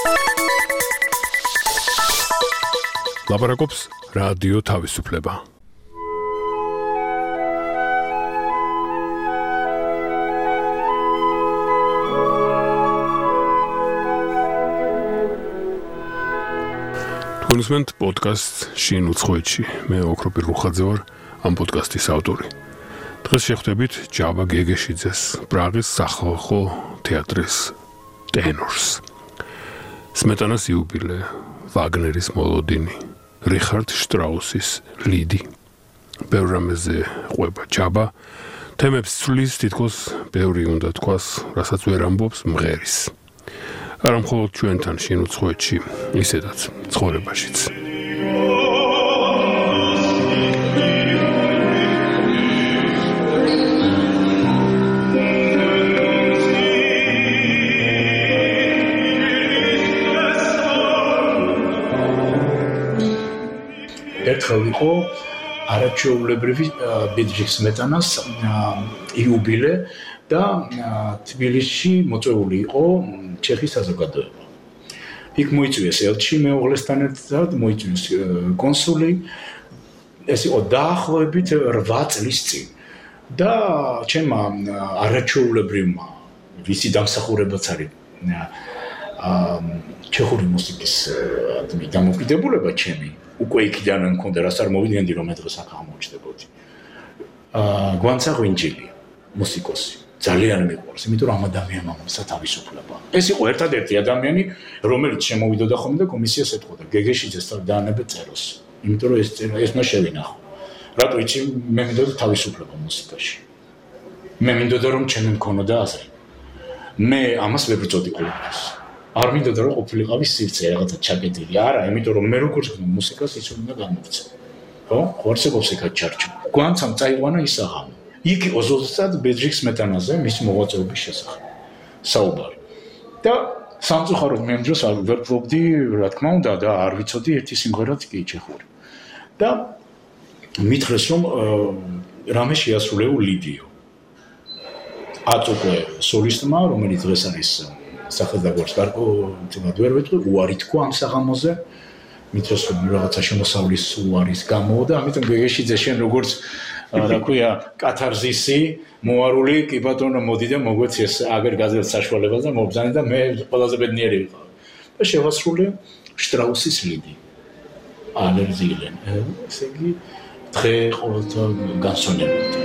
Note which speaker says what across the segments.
Speaker 1: ლაპარაკობს რადიო თავისუფლება. Თქვენ პოდკასტ შინ უცხოეთში. მე ოქროპირ რუხაძე ვარ, ამ პოდკასტის ავტორი. დღეს შეხვდებით ჯაბა გეგეშიძეს, პრაღის სახალხო თეატრის ტენორს. სმეტანას იუბილე, ვაგნერის მოლოდინი, რიხარდ შტრაუსის ლიდი. ბევრ რამეზე ყვება ჯაბა, თემებს ცვლის, თითქოს ბევრი უნდა თქვას, რასაც ვერ ამბობს მღერის. არა მხოლოდ ჩვენთან შინ უცხოეთში, ისედაც ცხოვრებაშიც.
Speaker 2: ერთხელ იყო არაჩვეულებრივი ბედრიხ სმეტანას იუბილე და თბილისში მოწვეული იყო ჩეხის საზოგადოება. იქ მოიწვიეს ელჩი მეუღლესთან ერთად, მოიწვიეს კონსული, ეს იყო დაახლოებით 8 წლის წინ. და ჩემმა არაჩვეულებრივმა, ვისი დამსახურებაც არის ჩეხური მუსიკის დამოკიდებულება ჩემი, უკვე იქიდან მქონდა, რაც არ მოვიდგენდი, რომ მე დღეს აქ აღმოჩნდებოდი. გვანცა ღვინჯილი, მუსიკოსი. ძალიან მიყვარს, იმიტომ რომ ამ ადამიანმა მომცა თავისუფლება. ეს იყო ერთადერთი ადამიანი, რომელიც შემოვიდოდა ხოლმე და კომისიას ეთყოდა, გეგეშიძეს დაანებეთ წეროს. იმიტომ რომ ეს მას შევინახო. რატო იცი, მე მინდოდა თავისუფლება მუსიკაში. მე მინდოდა რომ ჩემი მქონოდა აზრი. მე ამას ვერ ვწოდი ყოველთვის. არ მინდოდა რომ ყოფილიყავი სივრცე რაღაცა ჩაკეტილი. არა, იმიტომ რომ მე როგორც მუსიკას ის უნდა გამოვცე. ხო? ხორცებობს იქ ჩარჩო. გვანცამ წაიყვანა ის აღამო. იქ იყო ზუსტად ბედრიხ სმეტანაზე მის მოღვაწეობის შესახებ. საუბარი. და სამწუხაროდ მე ამ დროს არ ვფლობდი, რა თქმა უნდა, და არ ვიცოდი ერთი სიმღერაც კი ჩეხური. და მითხრეს რომ რამე შეასრულეო ლიდიო. აწუყვე სოლისტმა, რომელიც დღეს არის სახელდაგვარს გარკვეულ თემად ვერ ვეთქვი, უარი თქვა ამ საღამოზე. მითხრეს რომ რაღაცა შემოსავლის უარის გამო და ამიტომ გეგეშიძე შენ როგორც რა ქვია, კათარზისი, მოარული, კი ბატონო, მოდი და მოგვეცი ეს აგერ გაზეთ საშუალებას და მობრძანე და მე ყველაზე ბედნიერი ვიყავ. და შევასრულე შტრაუსის ლიდი. ალერზილენ. ესე იგი, დღე ყოველდღე განსვენებოდა.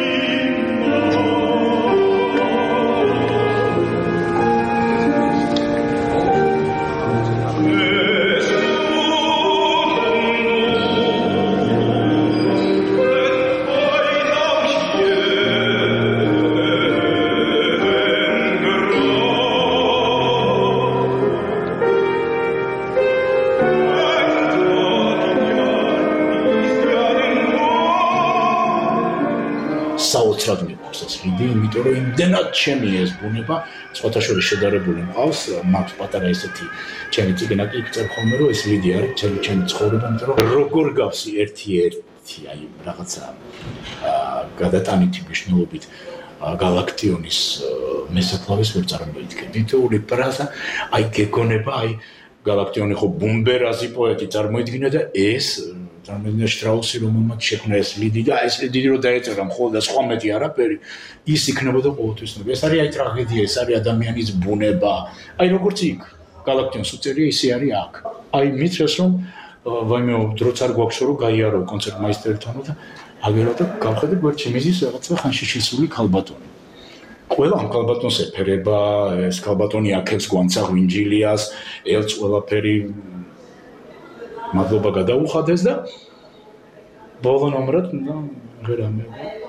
Speaker 2: საოცრად მიყვარს ეს ლიდი, იმიტომ რომ იმდენად ჩემი ეს ბუნება, სხვათა შორის შედარებული მყავს, მაქვს პატარა ესეთი ჩემი წიგნა კი წერე ხოლმე, რომ ეს ლიდი არის ჩემი ცხოვრება, იმიტომ რომ როგორ გავსი ერთი, აი რაღაცა გადატანითი მნიშვნელობით გალაქტიონის მესაფლავის ვერ წარმოიდგენ. თითოეული ფრაზა, აი გეგონება, აი გალაქტიონი ხო ბუმბერაზი პოეტი წარმოიდგინა და ეს წარმოიდგინა შტრაუსი, რომელმაც შექმნა ეს ლიდი და ეს ლიდი რო დაეწერა მხოლოდ და სხვა მეტი არაფერი, ის იქნებოდა ყოველთვის. ეს არის აი ტრაგედია, ეს არის ადამიანის ბუნება. აი როგორც იქ გალაქტიონს უწერია, ისე არის აქ. აი მითხრეს რომ ვაიმე დროც არ გვაქვს რომ გაიარო კონცერტმაისტერთან და აგერო და გავხედე გვერდში მიზის რაღაცა ხანში შესული ქალბატონი. ყველა ამ ქალბატონს ეფერება, ეს ქალბატონი აქებს გვანცა ღვინჯილიას, ელც ყველაფერი მადლობა გადაუხადეს და ბოლო ნომრად ღერამე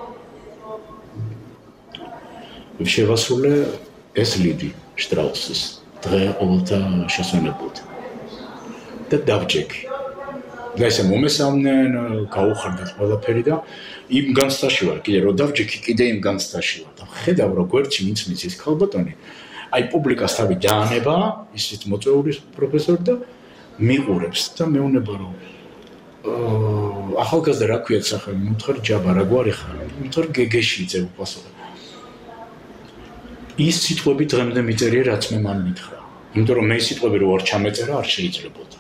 Speaker 2: შევასრულე ეს ლიდი შტრაუსის დღე ყოველთა შესვენებოდ და დავჯექი და ესე მომესალმნენ, გაუხარდათ ყველაფერი და იმ განცდაში ვარ კიდე რომ დავჯექი კიდე იმ განცდაში ვარ და ხედავ რომ გვერდში მის ის ქალბატონი აი პუბლიკას თავი დაანება ისიც მოწვეული პროფესორი და მიყურებს და მეუნება რომ ახალგაზრდა რა ქვია სახელი მუთხრ ჯაბა რა გვარი ხარ მუთხრ გეგეშიძე უპასუხე ის სიტყვები დღემდე მიწერია რაც მე მან მითხრა იმიტომ რომ მე სიტყვები რო არ ჩამეწერა არ შეიძლებოდა.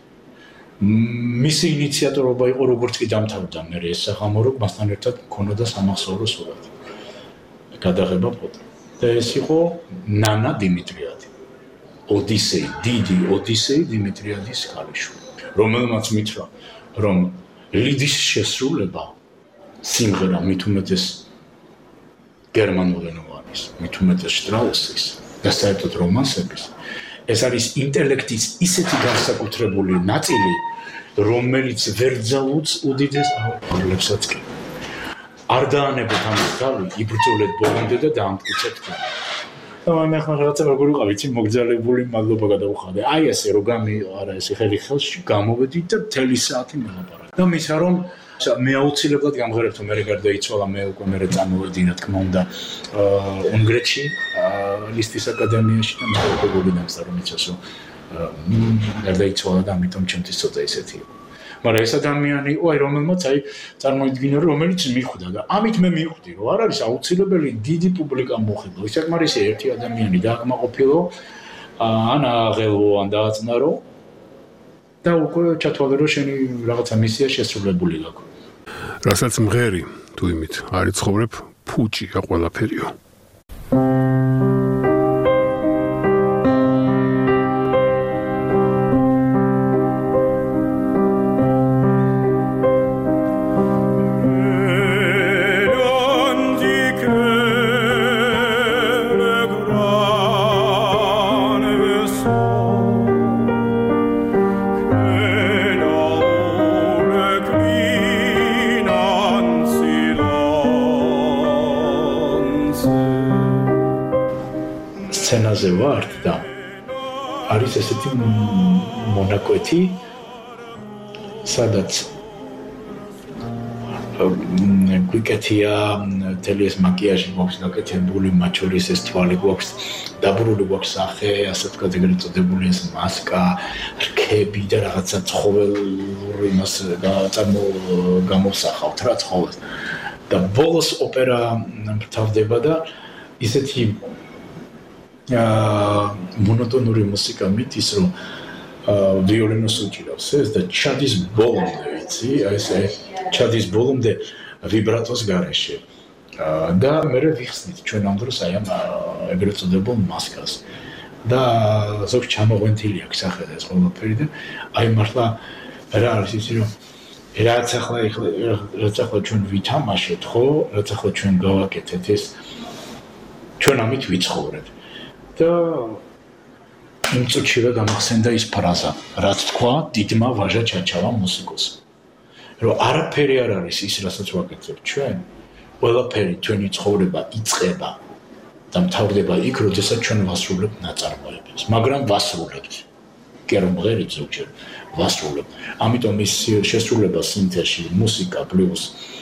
Speaker 2: მისი ინიციატორობა იყო როგორც კი დამთავრდა მე ეს საღამო რომ მასთან ერთად მქონოდა სამახსოვრო სურათი. გადაღება ფოტო. და ეს იყო ნანა დიმიტრიადი. დიდი ოდისეი დიმიტრიადის ქალიშვილი. რომელმაც მითხრა რომ ლიდის შესრულება სიმღერა მით უმეტეს გერმანულენოვანის, მით უმეტეს შტრაუსის და საერთოდ რომანსების ეს არის ინტელექტის ისეთი განსაკუთრებული ნაწილი, რომელიც ვერ ძალუძს უდიდეს აღებლებსაც კი. არ დაანებოთ ამის თავი, იბრძოლეთ ბოლომდე და დაამტკიცეთ. და მე ახლა რაღაცა როგორ ვიყავ, იცი, მოგძალებული მადლობა გადავუხადე. აი ესე რო არა ეს ხელი ხელში გამოვედი და მთელი საათი მელაპარაკე. და მისცა რომ მე აუცილებლად გამღერებთ მე გარდაიცვალა მე უკვე მე წამოვედი რა თქმა უნდა უნგრეთში ლისტის აკადემიაში და მე უკვე გოგინახსა რომ იცასო გარდაიცვალა და ამიტომ ჩემთვის ცოტა ისეთი იყო. მაგრამ ეს ადამიანი იყო აი რომელმაც აი წარმოიდგინა რომელიც მიხვდა და ამით მე მივხვდი რომ არ არის აუცილებელი დიდი პუბლიკა მოხიბლო. ის საკმარისი ერთი ადამიანი დააკმაყოფილო ან აღელო ან დააწნარო და უკვე ჩათვალე რომ შენი რაღაცა მისია შესრულებული გაქვს.
Speaker 1: რასაც მღერი თუ იმით არ იცხოვრებ ფუჭია ყველაფერიო.
Speaker 2: სცენაზე ვართ და არის ესეთი მონაკვეთი სადაც გვიკეთია მთელი ეს მაკიაჟი გვაქვს გაკეთებული, მათ შორის ეს თვალი გვაქვს დაბრუნებული გვაქვს სახე, ასე ვთქვათ, ეგრეთ წოდებული ეს მასკა, რქები და რაღაცა ცხოველური იმას გამოვსახავთ რა ცხოველს. და ბოლოს ოპერა მთავრდება და ისეთი მონოტონური მუსიკა მიდის რომ ვიოლინოს უჭირავს ეს და ჩადის ბოლომდე ვიცი აი ესე ჩადის ბოლომდე ვიბრატოს გარეშე და მე ვიხსნით ჩვენ ამ დროს აი ამ ეგრეთ წოდებულ მასკას და ზოგ ჩამოღვენთილი აქვს სახე და ეს ყველაფერი და აი მართლა რა არის ისი რომ რაც ახლა ჩვენ ვითამაშეთ ხო რაც ახლა ჩვენ გავაკეთეთ ეს ჩვენ ამით ვიცხოვრეთ და იმ წუთშივე გამახსენდა ის ფრაზა, რაც თქვა დიდმა ვაჟა ჩაჩავა მუსიკოსმა. რომ არაფერი არ არის ის, რასაც ვაკეთებ ჩვენ, ყველაფერი ჩვენი ცხოვრება იწყება და მთავრდება იქ, როდესაც ჩვენ ვასრულებთ ნაწარმოებებს, მაგრამ ვასრულებთ. კი არ მღერით ზოგჯერ, ვასრულებთ. ამიტომ ის შესრულება სინთეზში, მუსიკა პლუს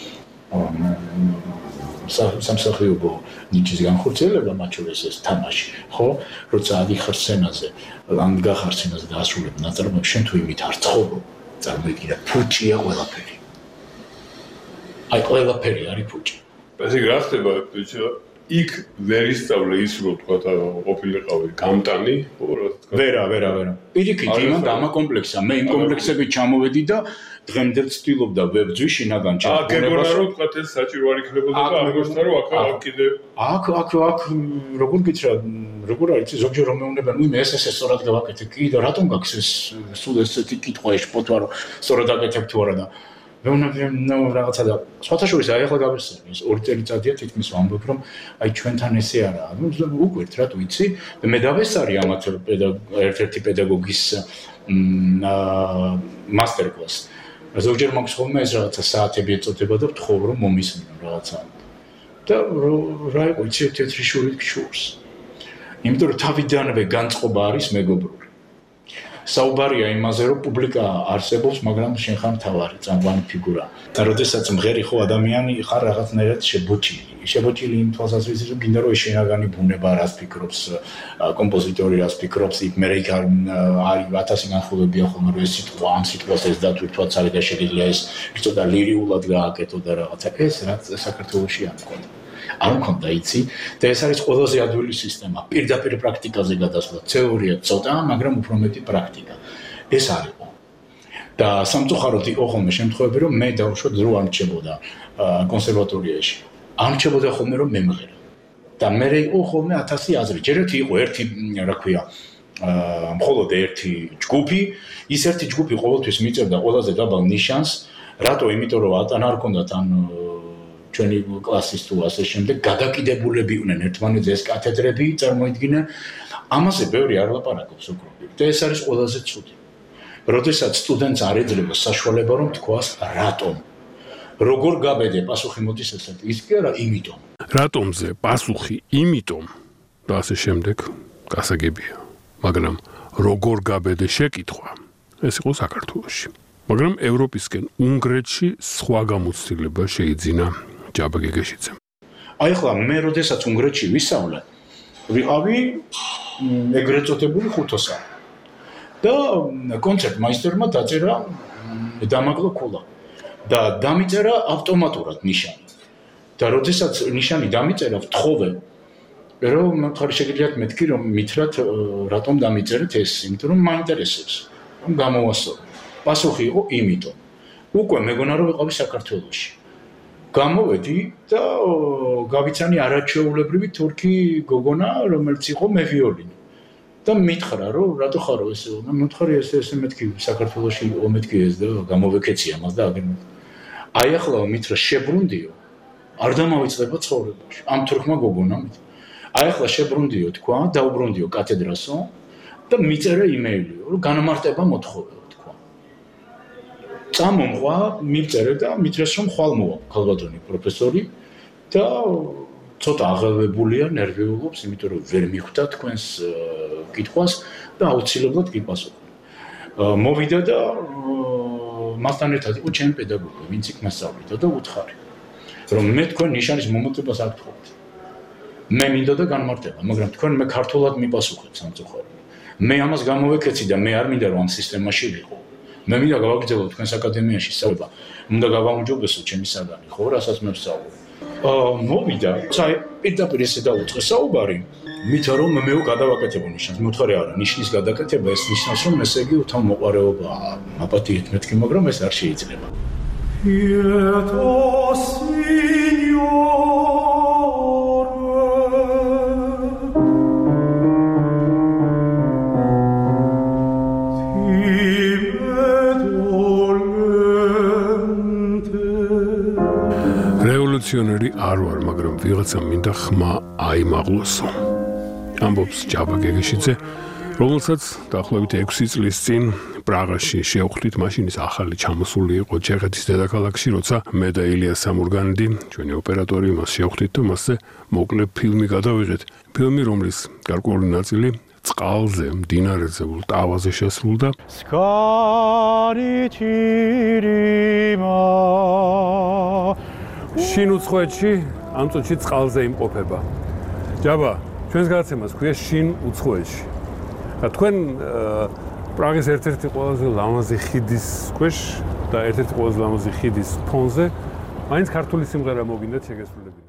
Speaker 2: სამსახიობო ნიჭის განხორციელება მათ შორის ეს თამაში, ხო? როცა ადიხარ სცენაზე, გახარ სცენაზე და ასრულებ ნაწარმოებს, შენ თუ იმით არ ცხოვრობ, წარმოიდგინე, ფუჭია ყველაფერი. აი ყველაფერი არის ფუჭი.
Speaker 1: ესე რა ხდება, იქ ვერ ისწავლე ის რომ თქვა ყოფილიყავი გამტანი, ხო რა თქვა?
Speaker 2: ვერა. პირიქით, იმან დამაკომპლექსა, მე იმ კომპლექსებით ჩამოვედი და დღემდე ვცდილობდა ვებძვი შინაგან
Speaker 1: ჩაყოლებას. გეგონა რომ თქვა ეს საჭირო არ იქნებოდა და ამბობთ რომ აქ კიდე
Speaker 2: აქ როგორ გითხრა, როგორ არის ზოგჯერ რომ მეუბნებიან, მე ეს სწორად გავაკეთე, კიდე რატომ გაქვს ეს სულ ესეთი კითხვა ეშპოთვა რომ სწორად აკეთებ თუ არა და ნუ რაღაცა და სხვათა შორის აი ახლა გავიხსენე ეს 2 წელიწადია თითქმის ვამბობ რომ აი ჩვენთან ესე არაა. ნუ უკვირთ რა თუ იცი და მე დავესარი ამათ ერთ-ერთი პედაგოგის მასტერკლასს. ზოგჯერ მაქვს ხოლმე ეს რაღაცა საათები ეწოდება და ვთხოვ რომ მომისმინო რაღაცა. და რა იყო იცი თეთრი შურით გშურს. იმიტომ რომ თავიდანვე განწყობა არის მეგობრული. საუბარია იმაზე რომ პუბლიკა არსებობს, მაგრამ შენ ხარ მთავარი წამყვანი ფიგურა. და როდესაც მღერი ხო ადამიანი ხარ რაღაცნაირად შებოჭილი იმ თვალსაზრისით რომ გინდა რომ ეს შინაგანი ბუნება რას ფიქრობს, კომპოზიტორი რას ფიქრობს, იქ მე იქ არის 1000 განხილვებია ხოლმე რომ ეს სიტყვა ამ სიტყვას ეს დათვირთვაც არის და შეიძლება ეს ცოტა ლირიულად გააკეთო და რაღაცა ეს რაც საქართველოში არ მქონდა. არ მქონდა იცი და ეს არის ყველაზე ადვილი სისტემა. პირდაპირ პრაქტიკაზე გადასვლა, თეორია ცოტა, მაგრამ უფრო მეტი პრაქტიკა. ეს არისო. და სამწუხაროდ იყო ხოლმე შემთხვევები, რომ მე დავუშვათ დრო არ მრჩებოდა კონსერვატორიაში. არ მრჩებოდა ხოლმე რომ მემღერა. და მე იყო ხოლმე 1000 აზრი. ჯერ იყო ერთი, რა ქვია, მხოლოდ ერთი ჯგუფი, ის ერთი ჯგუფი ყოველთვის მიწერდა ყველაზე დაბალ ნიშანს. რატო? იმიტომ რომ ატანა არ ქონდათ ან ჩვენი კლასის თუ ასე შემდეგ გადაკიდებულები იყვნენ ერთმანეთზე ეს კათედრები წარმოიდგინა. ამაზე ბევრი არ ლაპარაკობს უკროპი. და ეს არის ყველაზე ცუდი. როდესაც სტუდენტს არ ეძლევა საშუალება რომ თქვას რატომ. როგორ გაბედე პასუხი მოდის ესეთ ის კი არა იმიტომ.
Speaker 1: რატომზე პასუხი იმიტომ და ასე შემდეგ გასაგებია. მაგრამ როგორ გაბედე შეკითხვა ეს იყო საქართველოში. მაგრამ ევროპისკენ უნგრეთში სხვა გამოცდილება შეიძინა ჯაბა გეგეშიძემ.
Speaker 2: აი ახლა მე როდესაც უნგრეთში ვისწავლე, ვიყავი ეგრეთ წოდებული ხუთოსა. და კონცერტმაისტერმა დაწერა დამაკლო ქულა და დამიწერა ავტომატურად ნიშანი. და როდესაც ნიშანი დამიწერა, ვთხოვე რომ მხარი შეგიძლიათ მეთქი რომ მითხრათ რატომ დამიწერეთ ეს, იმიტომ რომ მაინტერესებს, რომ გამოვასწორო. პასუხი იყო იმიტომ. უკვე მეგონა რომ ვიყავი საქართველოში. გამოვედი და გავიცანი არაჩვეულებრივი თურქი გოგონა, რომელიც იყო მევიოლინო. და მითხრა რომ რატო ხარო ესე? მითხარი ესე მეთქი საქართველოში იყო მეთქი ეს და გამოვეკეცი ამას და აგერ. აი ახლა მითხრა შებრუნდიო. არ დამავიწყება ცხოვრებაში. ამ თურქმა გოგონამ. აი ახლა შებრუნდიო თქვა, დაუბრუნდიო კათედრასო და მიწერა იმეილი, რომ განმარტება მოთხოვეო თქვა. წამომღვა, მიწერე და მითხრეს რომ ხვალ მოვა ქალბატონი პროფესორი და ცოტა აღელვებულია, ნერვიულობს, იმიტომ რომ ვერ მიხვდა თქვენს კითხვას და აუცილებლად გიპასუხა. მოვიდა და მასთან ერთად იყო ჩემი პედაგოგი, ვინც იქ მასწავლიდა და უთხარი, რომ მე თქვენ ნიშანის მომოტებას არ გთხოვთ. მე მინდა და განმარტება, მაგრამ თქვენ მე ქართულად მიპასუხეთ სამწუხაროდ. მე ამას გამოვეკეცი და მე არ მინდა რომ ამ სისტემაში ვიყო. მე მინდა გავაგრძელო თქვენს აკადემიაში სწავლა. მინდა გავაუმჯობესო ჩემი საგანი, ხო, რასაც მე ვსწავლობ. მოვიდა, წაი პირდაპირ ესე დაუწყე საუბარი, მითა რომ მეო გადავაკეთებო ნიშანს. მოთხარი არა, ნიშნის გადაკეთება ეს ნიშნავს რომ ესე იგი თავმოყარეობაა. აპატიეთ მეთქი, მაგრამ ეს არ შეიძლება.
Speaker 1: რევოლუციონერი არ ვარ, მაგრამ ვიღაცა მინდა ხმა აიმაღლოსო. ამბობს ჯაბა გეგეშიძე, რომელსაც დაახლოებით 6 წლის წინ პრაღაში შევხვდით, მაშინის ახალი ჩამოსული იყო ჩეხეთის დედაქალაქში, როცა მე და ილია სამურგანიდი, ჩვენი ოპერატორი, მას შევხვდით და მასზე მოკლე ფილმი გადავიღეთ. ფილმი, რომლის გარკვეული ნაწილი წყალზე, მდინარეზე, ტავაზე შესრულდა. შინ უცხოეთში ამ წუთში წყალზე იმყოფება. ჯაბა, ჩვენს გადაცემას ქვია შინ უცხოეთში. და თქვენ პრაღის ერთ-ერთი ყველაზე ლამაზი ხიდის ქვეშ და ერთ-ერთი ყველაზე ლამაზი ხიდის ფონზე მაინც ქართული სიმღერა მოგინდათ შეგესრულებინა.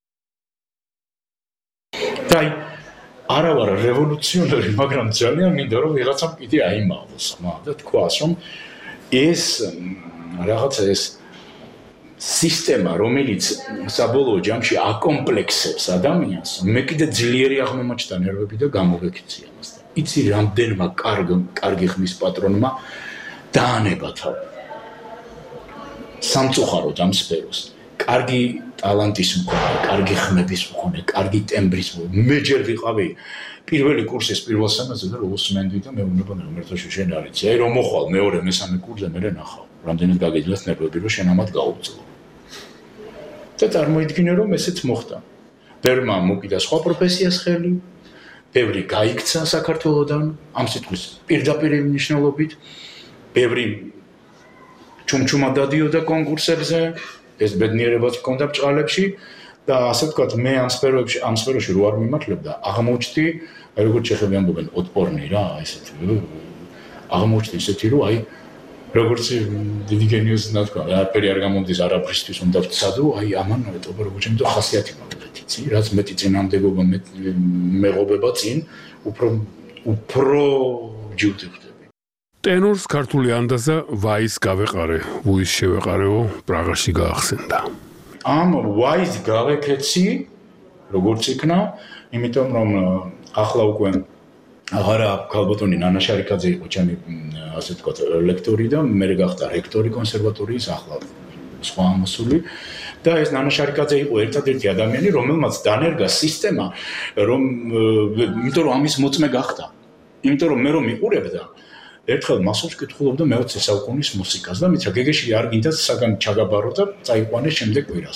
Speaker 2: დაი არა ვარ რევოლუციონერი, მაგრამ ძალიან მინდა რომ ვიღაცამ კიდე აიმაღლოს ხმა და თქვას რომ ეს რაღაცა ეს სისტემა, რომელიც საბოლოო ჯამში აკომპლექსებს ადამიანს, მე კიდე ძლიერი აღმომაჩნდა ნერვები და გამოვეკიცი ამას. იცი რამდენმა კარგი ხმის პატრონმა დაანება თავი. სამწუხაროდ ამ სფეროს. კარგი ტალანტის მქონე, კარგი ხმების მქონე, კარგი ტემბრის მქონე. მე ჯერ ვიყავი პირველი კურსის პირველ სემესტრზე და უსმენდი და მე უნდა რომ ერთოში შენ არიცი. აი რომ მოხვალ მეორე მესამე კურსზე მე ნახავ. რამდენად გაგიძლიათ ნერვები რომ შენ ამათ გაუძლო. და წარმოიდგინე რომ ესეც მოხდა. ბევრმა მოკიდა სხვა პროფესიას ხელი, ბევრი გაიქცა საქართველოდან, ამ სიტყვის პირდაპირ მნიშვნელობით, ბევრი ჩუმჩუმა დადიოდა კონკურსებზე, ეს ბედნიერებაც ჰქონდა ბჭყალებში და ასე ვთქვათ, მე ამ სფეროში რო არ მიმართლებდა, აღმოჩნდი, როგორც ჩეხები ამბობენ, ოტპორნი რა, ესეთი. აღმოჩნდი ისეთი, რომ აი როგორც დიდი გენიოსი ნათქვა, არაფერი არ გამოდის არაფრისთვის უნდა ვცადო, აი ამან ეტყობა როგორც იმიტომ ხასიათი მაგალითი, ცი, რაც მეტი წინამდებობა, მეღობება წინ, უფრო ჯიუტებდები.
Speaker 1: ტენორს ქართული ანდაზა ვაის გავეყარე, ვუის შევეყარეო, პრაღაში გაახსენდა.
Speaker 2: ამ ვაის გავეკეცი, როგორც იქნა, იმიტომ რომ ახლა უკვე აღარა ქალბატონი ნანა შარიკაძე იყო ჩემი ასე ვთქვათ ლექტორი და მე გახდა რექტორი კონსერვატორიის ახლა სხვა ამოსული და ეს ნანა შარიკაძე იყო ერთადერთი ადამიანი რომელმაც დანერგა სისტემა იმიტომ რომ ამის მოწმე გახდა იმიტომ რომ მე რომ მიყურებდა ერთხელ მასობს კითხულობდა მე-20 საუკუნის მუსიკას და მითხრა გეგეში არ გინდა საგან ჩაგაბარო და წაიყვანე შემდეგ კვირას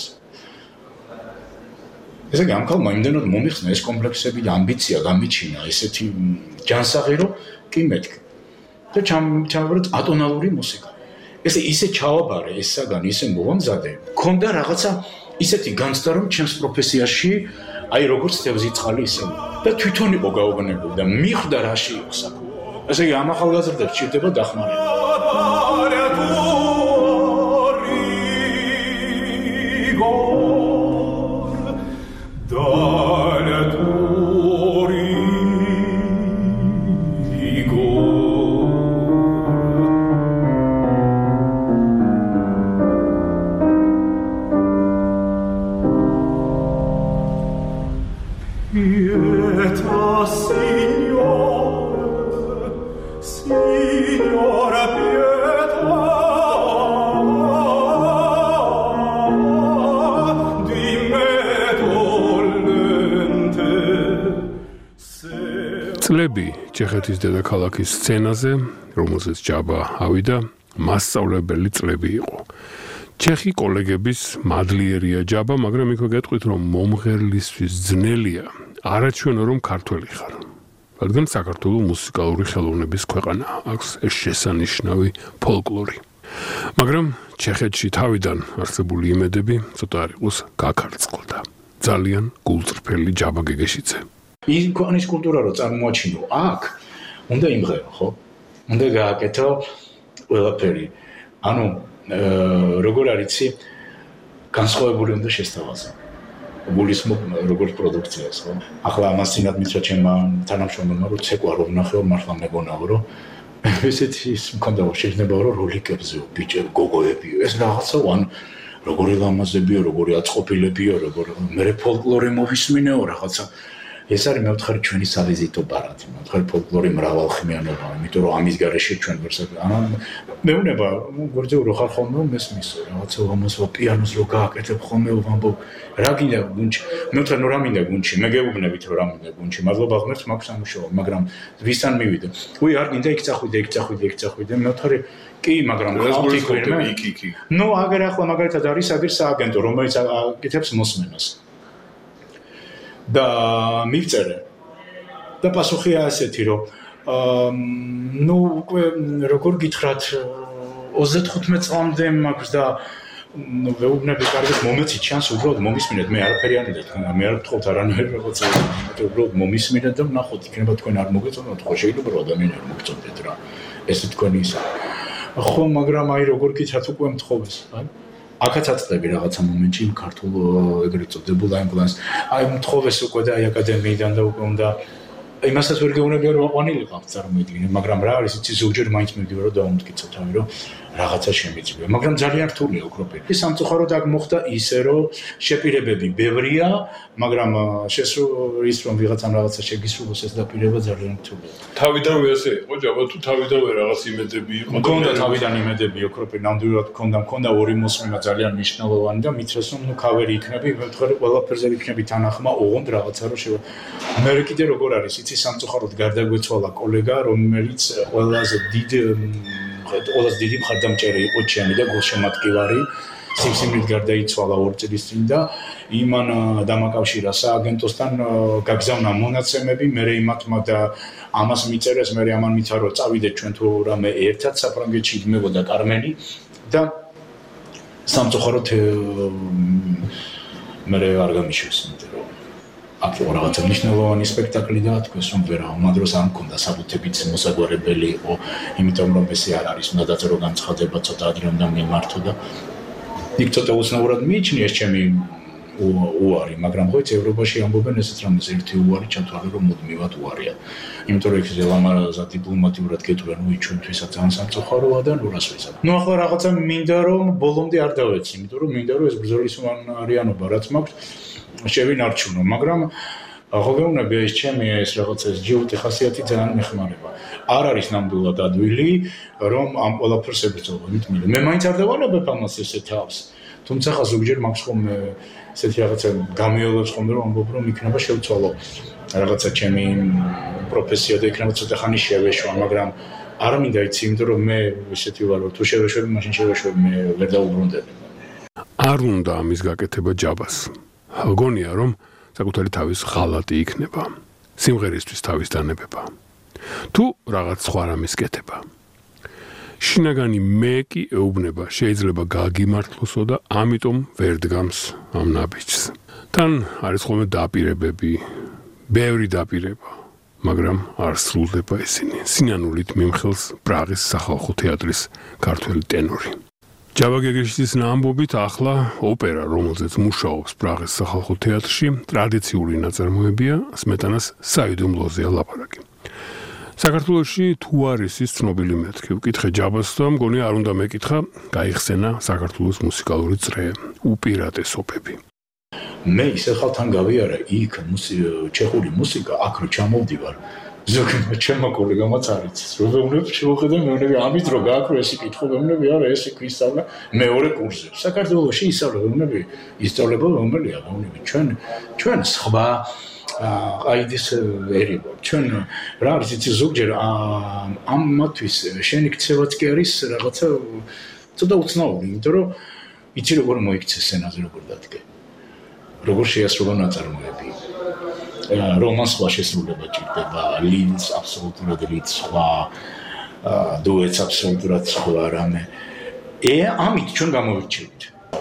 Speaker 2: ესე იგი ამ ქალმა იმდენად მომიხსნა ეს კომპლექსები და ამბიცია გამიჩინა ესეთი ჯანსაღი რომ კი მეთქი და ჩამოვარდა ატონალური მუსიკა ესე ისე ჩავაბარე ეს საგანი ისე მოვამზადე მქონდა რაღაცა ისეთი განცდა რომ ჩემს პროფესიაში აი როგორც თევზი წყალი ისე და თვითონ იყო გაუგნებელი და მიხვდა რაში იყო საქმე ესე იგი ამ ახალგაზრდებს ჭირდება დახმარება
Speaker 1: წლები ჩეხეთის დედაქალაქის სცენაზე, რომელზეც ჯაბა ავიდა, მასწავლებელი წლები იყო. ჩეხი კოლეგების მადლიერია ჯაბა, მაგრამ იქ გეტყვით, რომ მომღერლისთვის ძნელია, არაჩვენო რომ ქართველი ხარ. რადგან საქართველოს მუსიკალური ხელოვნების ქვეყანა აქვს ეს შესანიშნავი ფოლკლორი. მაგრამ ჩეხეთში თავიდან არსებული იმედები ცოტა არ იყოს გაქარწყლდა. ძალიან გულწრფელი ჯაბა გეგეშიძე.
Speaker 2: ის ქვეყნის კულტურა რო წარმოაჩინო აქ უნდა იმღერო ხო უნდა გააკეთო ყველაფერი ანუ როგორ არიცი განსხვავებული უნდა შესთავაზო გულისმო როგორც პროდუქციას ხო ახლა ამას წინათ მითხრა ჩემმა თანამშრომელმა რომ ცეკვა რომ ნახეო მართლა მეგონაო რომ ესეთი მქონდა შეიძლება რომ როლიკებზეო ბიჭები გოგოებიო ეს რაღაცა ან როგორი ლამაზებიო როგორი აწყობილებიო როგორი მე ფოლკლორი მოვისმინეო რაღაცა ეს არის მე ვთხარი ჩვენი სავიზიტო ბარათი მე ვთხარი ფოლკლორი მრავალხმიანობა იმიტომ რომ ამის გარეშე ჩვენ ანუ მეუნება გორძე რო ხარ ხოლმე მესმის რაღაცა ამასო პიანოს რო გააკეთებ ხოლმე ვამბობ რა გინდა გუნჩი მე ვთხარი ნუ რა მინდა გუნჩი მე გეუბნებით რომ რა მინდა გუნჩი მადლობა ღმერთს მაქვს სამუშაო მაგრამ ვისთან მივიდე უი არ გინდა იქ წახვიდე მე ვთხარი კი მაგრამ ხალხი ქვირმე
Speaker 3: იქ
Speaker 2: ნუ აგერ ახლა მაგალითად არის აგერ სააგენტო რომელიც აკეთებს მოსმენას და მივწერე და პასუხია ასეთი რომ ნუ უკვე როგორ გითხრათ 35 წლამდე მაქვს და ნუ ვეუბნები კარგად მომეცით შანსი უბრალოდ მომისმინეთ მე არაფერი არ მინდა თქვენ მე არ გთხოვთ არანაირი რაღაცა უბრალოდ მომისმინეთ და ნახოთ იქნება თქვენ არ მოგეწონათ ხო შეიძლება რომ ადამიანი არ მოგწონდეთ რა ესე თქვენი ისა ხო მაგრამ აი როგორ გითხრათ უკვე მთხოვეს აი აქაც აწდები რაღაცა მომენტში იმ ქართულ ეგრეთ წოდებულ აიმპლანტს აი მთხოვეს უკვე და აი აკადემიიდან და უკვე უნდა იმასაც ვერ გეუბნებია რომ აყვანილიყავ წარმოიდგინე მაგრამ რა არის იცი ზოგჯერ მაინც მივდივარ და დავუმტკიცო თავი რომ რაღაცა შემიძლია მაგრამ ძალიან რთულია უქროპები სამწუხაროდ აქ მოხდა ისე რომ შეპირებები ბევრია მაგრამ ის რომ ვიღაცამ რაღაცა შეგისრულოს ეს დაპირება ძალიან რთულია
Speaker 3: თავიდანვე ასე იყო ჯაბა თუ თავიდანვე რაღაც იმედები იყო
Speaker 2: მქონდა თავიდან იმედები უქროპები ნამდვილად მქონდა ორი მოსმენა ძალიან მნიშვნელოვანი და მითხრეს რომ ნუ ქავერი იქნები მე ვთქვი ყველაფერზე იქნები თანახმა ოღონდ რაღაცა რომ შევა მე კიდე როგორ არის იცი სამწუხაროდ გარდაგვეცვალა კოლეგა რომელიც ყველაზე დიდი მხარდამჭერი იყო ჩემი და გულშემატკივარი სიმსივნით გარდაიცვალა 2 წლის წინ და იმან დამაკავშირა სააგენტოსთან გაგზავნა მონაცემები მე იმათმა და ამას მიწერეს მე ამან მითხრა რომ წავიდეთ ჩვენ თუ რამე ერთად საფრანგეთში იმებოდა კარმენი და სამწუხაროდ მე არ გამიშვეს იმიტომ რომ აქ იყო რაღაცა მნიშვნელოვანი სპექტაკლი და თქვენს რომ ვერაუმა დროს არ მქონდა საბუთებით მოსაგვარებელი იყო, იმიტომ რომ ესე არ არის, უნდა დაწერო განცხადება ცოტა ადრე უნდა მიმართო და იქ ცოტა უცნაურად მიიჩნიეს ჩემი უარი, მაგრამ ხო ევროპაში ამბობენ ესეც რამეს ერთი უარი ჩათვალე რომ მუდმივად უარია. იმიტომ რომ ეს ლამაზა დიპლომატიურად გეტყვიან, უი ჩვენთვისაც ძალიან სამწუხაროა და ნუ რას ვიზამ. ნუ ახლა რაღაცა მინდა რომ ბოლომდე არ დავეცი, იმიტომ რომ მინდა რომ ეს ბრძოლისმანარიანობა რაც მაქვს შევინარჩუნო, მაგრამ ხო გეუბნები ეს ჩემი ეს რაღაცა ეს ჯიუტი ხასიათი ძალიან მეხმარება. არ არის ნამდვილად ადვილი რომ ამ ყველაფერს ებრძოლოთ მე. მე მაინც არ დავალებებ ამას ესე თავს. თუმცა ხა ზოგჯერ მაქვს ხოლმე ესეთი რაღაცა გამიოლებს ხოლმე რომ ამბობ რომ იქნება შევცვალო რაღაცა ჩემი პროფესია და იქნება ცოტა ხანი შევეშვა, მაგრამ არ მინდა იცი, იმიტომ რომ მე ესეთი ვარ რომ თუ შევეშვები, მაშინ შევეშვები, მე ვერ დაუბრუნდები.
Speaker 1: არ უნდა ამის გაკეთება ჯაბას. გონია რომ საკუთარი თავის ღალატი იქნება, სიმღერისთვის თავის დანებება. თუ რაღაც სხვა რამის კეთება. შინაგანი მე კი ეუბნება, შეიძლება გაგიმართლოსო და ამიტომ ვერ დგამს ამ ნაბიჯს. თან არის ხოლმე დაპირებები, ბევრი დაპირება, მაგრამ არ სრულდება ისინი. სინანულით მიმხელს პრაღის სახალხო თეატრის ქართველი ტენორი. ჯაბა გეგეშიძის ამბობით ახლა ოპერა, რომელზეც მუშაობს პრაღის სახალხო თეატრში, ტრადიციული ნაწარმოებია, სმეტანას საიდუმლოზეა ლაპარაკი. საქართველოში თუ არის ის ცნობილი მეთქი, ვკითხე ჯაბას და მგონი არ უნდა მეკითხა, გაიხსენა საქართველოს მუსიკალური წრე, უპირატესობები.
Speaker 2: მე ისე ხალთან გავიარა იქ ჩეხური მუსიკა, აქ რო ჩამოვდივარ, ზოგადად ჩემმა კოლეგამაც არ იცის, რომ ვეუბნები შევხედე მეუბნები ამით რო გააქვე ეს კითხვა, ვეუბნები არა ეს ისწავლა მეორე კურსზე. საქართველოში ისწავლა ვეუბნები, ისწავლება რომელია, ვეუბნები ჩვენ სხვა აიდის ერი ვარ. ჩვენ რა არის იცი ზოგჯერ ამათვის შენი ქცევაც კი არის რაღაცა ცოტა უცნაური, იმიტომ რომ იცი როგორ მოიქცე სცენაზე როგორ დადგე. როგორ შეასრულა ნაწარმოები. რომანს სხვა შესრულება ჭირდება, ლიდს აბსოლუტურად ლიდს სხვა, დუეტს აბსოლუტურად სხვა რამე. ამით ჩვენ გამოვირჩევით.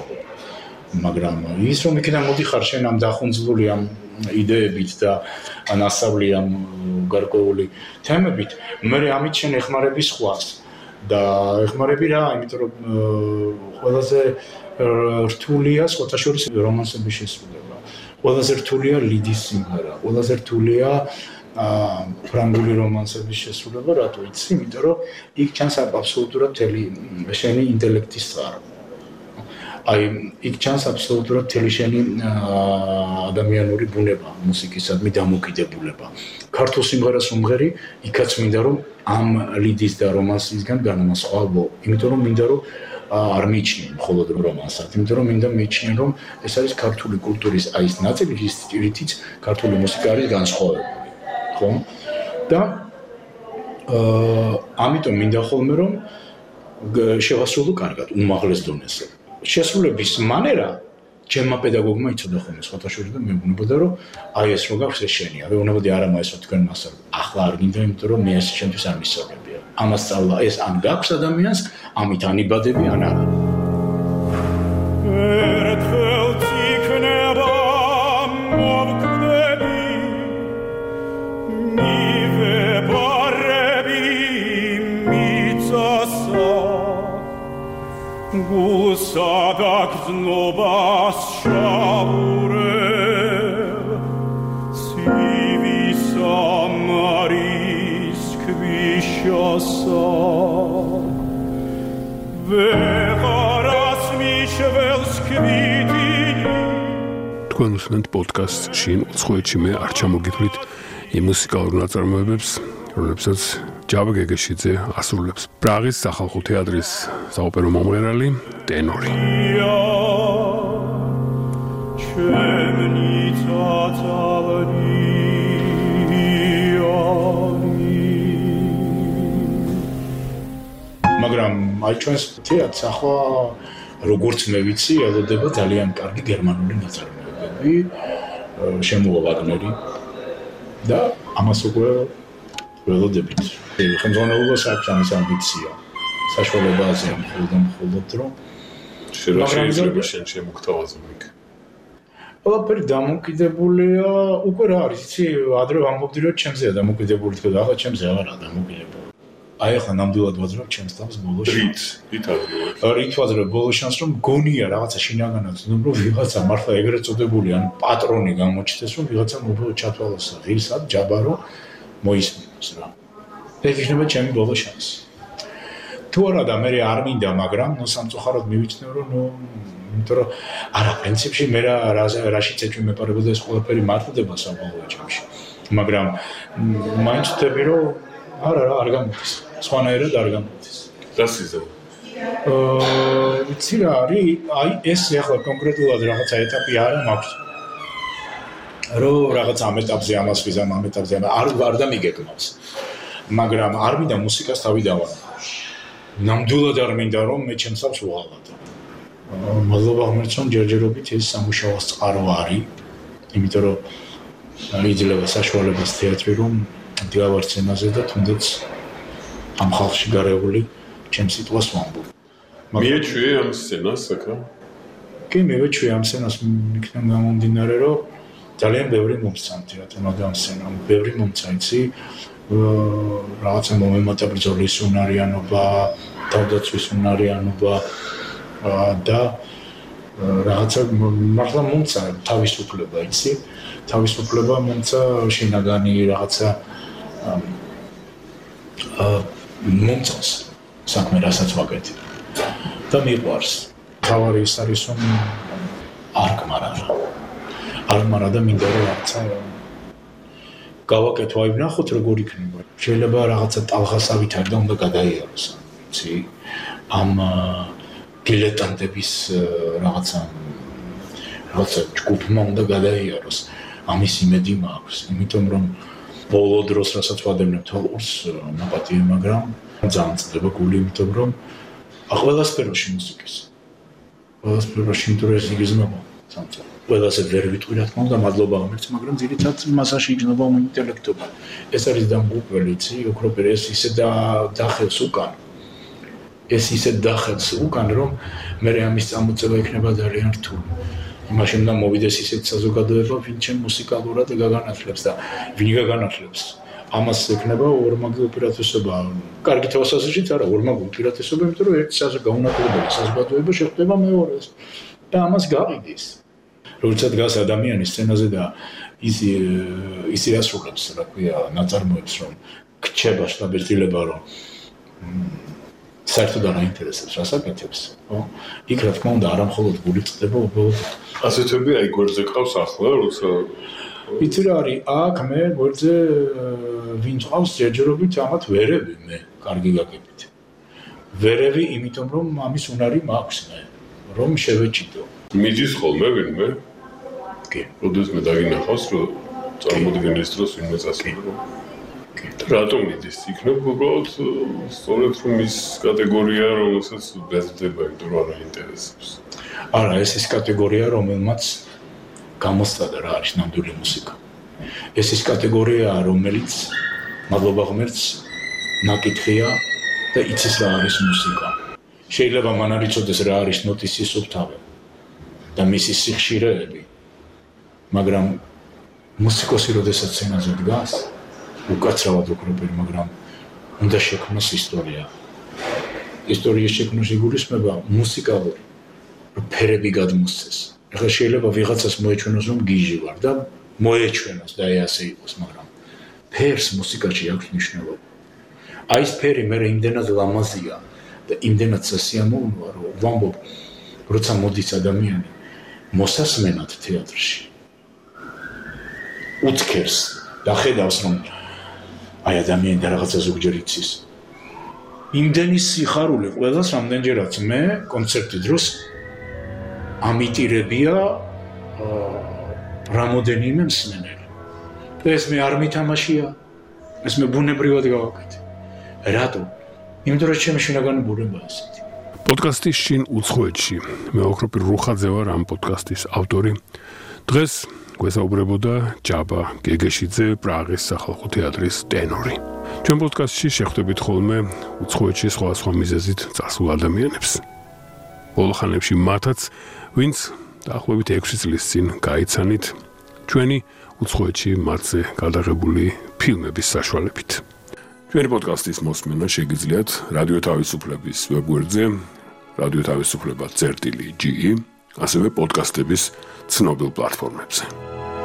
Speaker 2: მაგრამ ის რომ იქიდან მოდიხარ შენ ამ დახუნძლული ამ იდეებით და ანასწავლი ამ გარკვეული თემებით, მე ამით შენ ეხმარები სხვას და ეხმარები რა, იმიტომ რომ ყველაზე რთულია სხვათა შორის რომანსების შესრულება. ყველაზე რთულია ლიდის სიმღერა, ყველაზე რთულია ფრანგული რომანსების შესრულება, რატო იცი? იმიტომ რომ იქ ჩანს აბსოლუტურად მთელი შენი ინტელექტის წყარო. აი, იქ ჩანს აბსოლუტურად მთელი შენი ადამიანური ბუნება, მუსიკისადმი დამოკიდებულება. ქართულ სიმღერას უმღერი, იქაც მინდა რომ ამ ლიდის და რომანსისგან განამასხვავო, იმიტომ რომ მინდა რომ არ მიიჩნიენ მხოლოდ რომანსად, იმიტომ რომ მინდა მიიჩნიენ რომ ეს არის ქართული კულტურის აი ეს ნაწილი, რითიც ქართული მუსიკა არის განსხვავებული, ხო? და ამიტომ მინდა ხოლმე რომ შევასრულო კარგად, უმაღლეს დონეზე. შესრულების მანერა ჩემმა პედაგოგმა იცოდა ხოლმე სხვათა შორის და მეუბნებოდა რომ აი ეს რო გაქვს ეს შენია. მეუბნებოდი არა მაესო თქვენ მასწავლეთ. ახლა არ გინდა, იმიტომ რომ მე ეს ჩემთვის არ მისწავლებია. ამას სწავლა ეს ან გაქვს ადამიანს, ამით ანიბადები ან არა.
Speaker 4: Sadakznovas shavurev Sivisa maris kvishasa Vegaras mishvels kvitini
Speaker 1: თქვენ უსმენთ პოდკასტს შინ უცხოეთში მე არ ჩამოგითვლით იმ მუსიკალურ ნაწარმოებებს, რომლებსაც ჯაბა გეგეშიძე ასრულებს. პრაღის სახალხო თეატრის საოპერო მომღერალი ტენორი.
Speaker 2: მაგრამ აი ჩვენს თეატრს ახლა როგორც მე ვიცი, ელოდება ძალიან კარგი გერმანული ნაწარმოებები, შემოვა ვაგნერი და ამას უკვე ველოდებით. ხელმძღვანელობას აქვს ამის ამბიცია. საშუალებაზე მხოლოდ რომ
Speaker 3: შეიძლება შენ შემოგთავაზო იქ.
Speaker 2: ყველაფერი დამოკიდებულია უკვე რა არის, იცი, ადრე ვამბობდი რომ ჩემზეა დამოკიდებული, თქო, ახლა ჩემზე აღარაა დამოკიდებული. აი ახლა ნამდვილად ვაძრავ ჩემს თავს ბოლო შანსს. რით ვაძრავ ბოლო შანსს, რომ გონია რაღაცა შინაგანად, რომ ვიღაცა მართლა ეგრეთ წოდებული ან პატრონი გამოჩნდეს, რომ ვიღაცა მობილო ჩათვალოს ღირსად ჯაბარო მოისმინოს რა. ეგ იქნება ჩემი ბოლო შანსი. თუ არა და მე არ მინდა, მაგრამ სამწუხაროდ მივიჩნევ, რომ იმიტომ რომ არა პრინციპში მე რაშიც ეჭვმეპარებოდა ეს ყველაფერი მართლდება საბოლოო ჯამში. მაგრამ მაინც ვთქვი, რომ არა არ გამოდის. სხვანაირად არ გამოდის.
Speaker 3: დასიზო.
Speaker 2: ვიცი რა არის, აი ეს ახლა კონკრეტულად რაღაცა ეტაპი არა მაქვს. რომ რაღაც ამ ეტაპზე ამას ვიზამ, ამ ეტაპზე არ დამიგეკმავს. მაგრამ არ მინდა მუსიკას თავი დავანო. ნამდვილად არ მინდა რომ მე ჩემს თავს ვუღალატო. მადლობა ღმერთს ჯერჯერობით ეს სამუშაოს წყარო არის. იმიტომ რომ იძლევა საშუალებას თეატრი რომ დილავარ სცენაზე და თუნდაც ამ ხალხში გარეული ჩემს სიტყვას ვამბობ.
Speaker 3: მიეჩვიე ამ სცენას აქა?
Speaker 2: კი, მივეჩვიე ამ სცენას იქნებ გამომდინარე, რომ ძალიან ბევრი მომცა თეატრმა და ამ სცენამ, ბევრი მომცა, იცი, რაღაცა მომემატა ბრძოლის უნარიანობა, თავდაცვის უნარიანობა და რაღაცა მართლა მომცა თავისუფლება, იცი, თავისუფლება მომცა შინაგანი რაღაცა მომწონს საქმე რასაც ვაკეთებ და მიყვარს. თავარი ის არის რომ არ გმარა და მინდა რომ რაღაცა გავაკეთო, აი ვნახოთ როგორ იქნება. შეიძლება რაღაცა ტალღასავით არ და უნდა გადაიაროს, იცი, ამ დილეტანტების რაღაცა ჯგუფმა უნდა გადაიაროს. ამის იმედი მაქვს, იმიტომ რომ ბოლო დროს რასაც ვადევნებ თვალყურს ნაპატიე, მაგრამ ძალიან წდება გული, იმიტომ რომ ყველა სფეროში მუსიკის. ყველა სფეროში, იმიტომ რომ ეს იგრძნობა სამწუხაროდ. ყველასე ვერ ვიტყვი რა თქმა უნდა, მადლობა ღმერთს, მაგრამ ძირითადად მასაში იგრძნობა ინტელექტობა. ეს არის დამღუპველი, იცი, ოქროპერი, ეს ისე დახელს უკან. ეს ისე დახელს უკან, რომ მე ამის წამოწევა იქნება ძალიან რთული. იმაში უნდა მოვიდეს ისეთ საზოგადოება, ვინ ჩემ მუსიკალურად გაგანათლებს და ვინ გაგანათლებს. ამას ექნება ორმაგი უპირატესობა. კარგი თვალსაზრისით არა, ორმაგი უპირატესობა, იმიტომ რომ ერთი გაუნათლებელი საზოგადოება შეხვდება მეორეს და ამას გაყიდის. როდესაც დგას ადამიანი სცენაზე და ისი ასრულებს, რა ქვია, ნაწარმოებს, რომ გრჩება შტაბერტილება, რომ საერთოდ არ აინტერესებს რას აკეთებს, ხო? იქ რა თქმა უნდა, არა მხოლოდ გული წდება, უბრალოდ
Speaker 3: ასეთები აი გვერდზე ყავს ახლა, როცა
Speaker 2: იცი რა არის, აქ მე გვერდზე ვინ ყავს ჯერჯერობით ამათ ვერები მე, კარგი გაგებით. ვერები, იმიტომ რომ ამის უნარი მაქვს მე, რომ შევეჭიდო.
Speaker 3: მიდის ხოლმე ვინმე?
Speaker 2: კი.
Speaker 3: როდესმე დაგინახავს, რომ წარმოდგენის დროს ვინმე წასულა. რატომ მიდის? იქნებ უბრალოდ სწორედ რომ ის კატეგორია, რომელსაც ბეზდება, იმიტომ რომ არ აინტერესებს.
Speaker 2: არა, ეს ის კატეგორია, რომელმაც გამოსწადა რა არის ნამდვილი მუსიკა. ეს ის კატეგორიაა, რომელიც მადლობა ღმერთს ნაკითხია და იცის რა არის მუსიკა. შეიძლება მან არ იცოდეს რა არის ნოტის სისუფთავე და მისი სიხშირეები, მაგრამ მუსიკოსი როდესაც სცენაზე დგას, უკაცრავად ოქროპერი, მაგრამ უნდა შექმნას ისტორია. ისტორიის შექმნის იგულისხმება მუსიკალური, რომ ფერები გადმოსცეს. ახლა შეიძლება ვიღაცას მოეჩვენოს, რომ გიჟი ვარ და მოეჩვენოს და ასე იყოს, მაგრამ ფერს მუსიკაში აქვს მნიშვნელობა. აი ეს ფერი მე იმდენად ლამაზია და იმდენად სასიამოვნოა, რომ ვამბობ, როცა მოდის ადამიანი მოსასმენად თეატრში, უცქერს და ხედავს, რომ აი ადამიანი და რაღაცა ზოგჯერ იცის. იმდენი სიხარული ყველას რამდენჯერაც მე კონცერტი დროს ამიტირებია რამოდენიმე მსმენელი. და ეს მე არ მითამაშია, ეს მე ბუნებრივად გავაკეთე. რატო? იმიტომ რომ ჩემი შინაგანი ბუნება ასეთი.
Speaker 1: პოდკასტის შინ უცხოეთში. მე ოქროპირ რუხაძე ვარ ამ პოდკასტის ავტორი. დღეს გვესაუბრებოდა ჯაბა გეგეშიძე, პრაღის სახალხო თეატრის ტენორი. ჩვენ პოდკასტში შეხვდებით ხოლმე უცხოეთში სხვა მიზეზით წასულ ადამიანებს. ბოლო ხანებში მათაც, ვინც დაახლოებით 6 წლის წინ გაიცანით ჩვენი უცხოეთში მათზე გადაღებული ფილმების საშუალებით. ჩვენი პოდკასტის მოსმენა შეგიძლიათ რადიო თავისუფლების ვებგვერდზე, რადიო თავისუფლება.ge, ასევე პოდკასტების ცნობილ პლატფორმებზე.